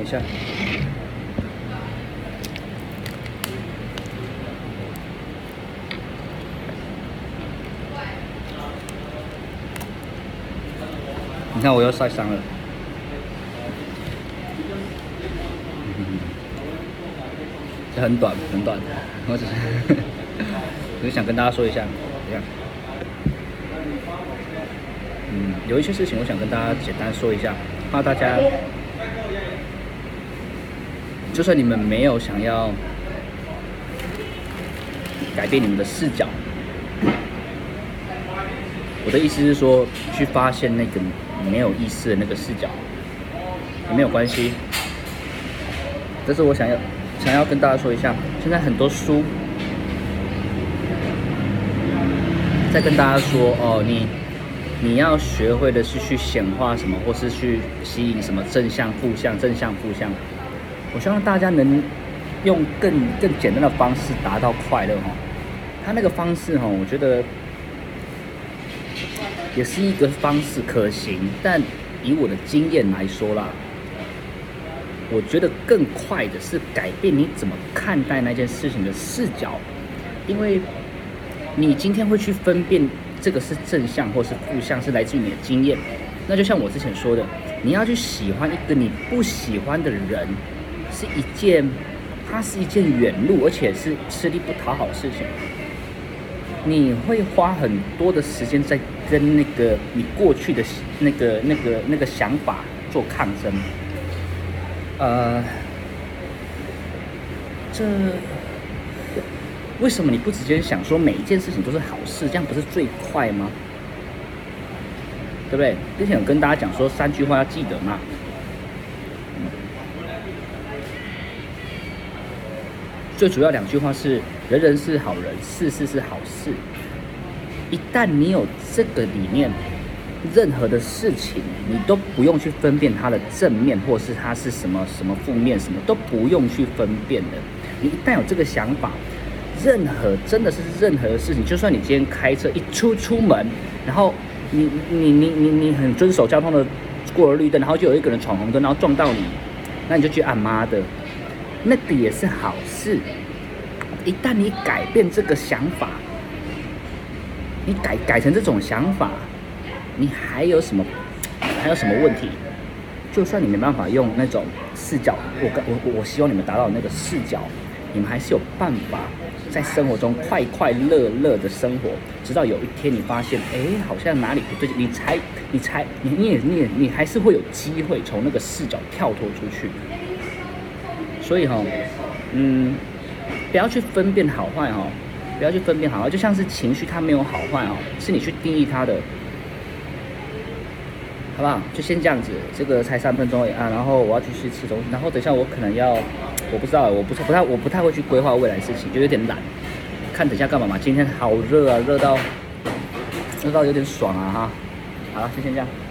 一下。你看我又晒伤了。这很短，很短，我只是想跟大家说一下，这样。有一些事情我想跟大家简单说一下，怕大家，就算你们没有想要改变你们的视角，我的意思是说，去发现那个没有意思的那个视角，也没有关系。这是我想要跟大家说一下，现在很多书在跟大家说哦，你要学会的是去显化什么，或是去吸引什么正向、负向、正向、负向。我希望大家能用更简单的方式达到快乐哈。他那个方式哈，我觉得也是一个方式可行，但以我的经验来说啦，我觉得更快的是改变你怎么看待那件事情的视角，因为你今天会去分辨这个是正向或是负向，是来自于你的经验。那就像我之前说的，你要去喜欢一个你不喜欢的人，它是一件远路，而且是吃力不讨好的事情。你会花很多的时间在跟那个你过去的那个想法做抗争。这为什么你不直接想说每一件事情都是好事，这样不是最快吗？对不对？之前有跟大家讲说3句话要记得嘛。最主要2句话是：人人是好人，事事是好事。一旦你有这个理念，任何的事情你都不用去分辨它的正面，或是它是什么负面，什么都不用去分辨的。你一旦有这个想法，真的是任何的事情，就算你今天开车一出门，然后你很遵守交通的过了绿灯，然后就有一个人闯红灯，然后撞到你，那你就去按妈的，那个也是好事。一旦你改变这个想法，你改成这种想法，你还有什么问题？就算你没办法用那种视角，我希望你们达到那个视角，你们还是有办法在生活中快乐的生活，直到有一天你发现，好像哪里不对劲，你还是会有机会从那个视角跳脱出去。所以不要去分辨好坏哈，不要去分辨好坏，就像是情绪它没有好坏哦，是你去定义它的。好不好？就先这样子，这个才3分钟而已啊。然后我要去吃东西，然后等一下我可能要，我不知道，我不太会去规划未来的事情，就有点懒。看等一下干嘛嘛？今天好热啊，热到有点爽啊哈。好了，就先这样。